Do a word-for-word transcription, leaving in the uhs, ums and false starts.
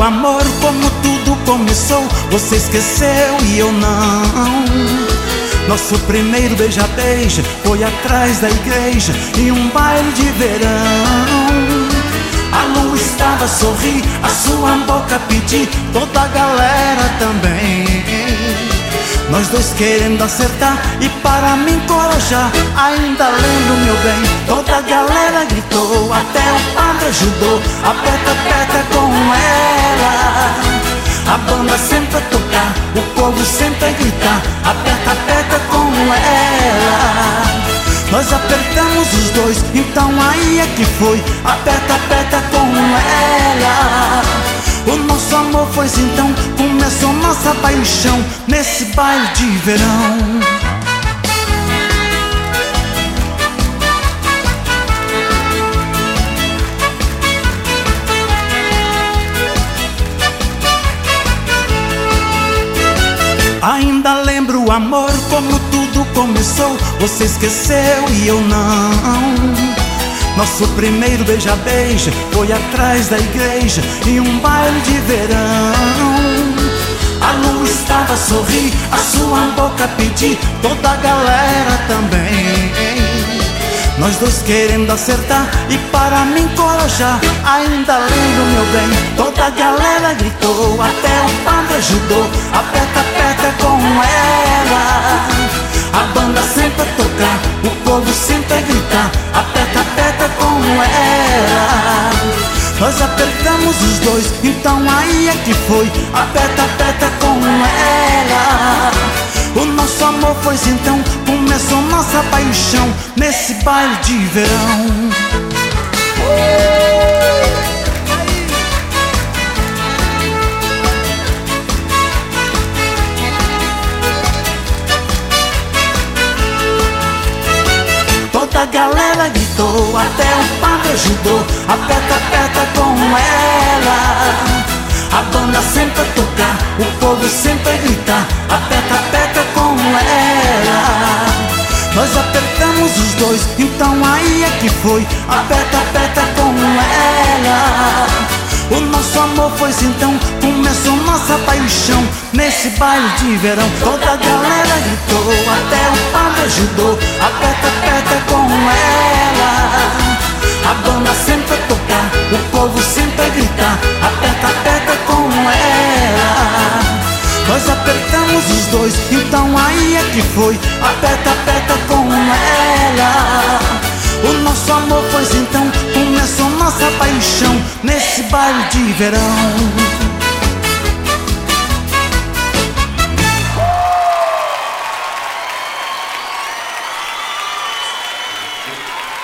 amor, como tudo começou, você esqueceu e eu não. Nosso primeiro beija-beija foi atrás da igreja, em um baile de verão. A lua estava a sorrir, a sua boca pedir, toda a galera também. Nós dois querendo acertar e para me encorajar, ainda lembro, meu bem, toda a galera gritou, até o padre ajudou, aperta, aperta com ela. A banda sempre a tocar, o povo sempre a gritar, aperta, aperta com ela. Nós apertamos os dois, então aí é que foi, aperta, aperta com ela. O nosso amor foi então, começou nossa paixão nesse baile de verão. Ainda lembro o amor, como tudo começou, você esqueceu e eu não. Nosso primeiro beija-beija foi atrás da igreja, em um baile de verão. A lua estava a sorrir, a sua boca a pedir, toda a galera também. Nós dois querendo acertar e para me encorajar, ainda lembro, meu bem, toda a galera gritou, até o padre ajudou, aperta, aperta com ela. A banda sempre a tocar, o povo sempre a gritar, aperta, aperta com ela. Nós apertamos os dois, então aí é que foi, aperta, aperta com ela. O nosso amor foi então, começou nossa paixão nesse baile de verão. Toda a galera gritou, até o padre ajudou, aperta, aperta com ela. A banda sempre a tocar, o povo sempre a gritar, aperta, aperta com ela. Nós apertamos os dois, então aí é que foi, aperta, aperta com ela. O nosso amor foi então, começou nossa paixão nesse baile de verão. Toda a galera gritou, até o padre ajudou, aperta, aperta com ela. A banda sempre a tocar, o povo sempre a gritar, aperta, aperta com ela. Nós apertamos os dois, então aí é que foi, aperta, aperta com ela. O nosso amor foi então, começou nossa paixão nesse baile de verão.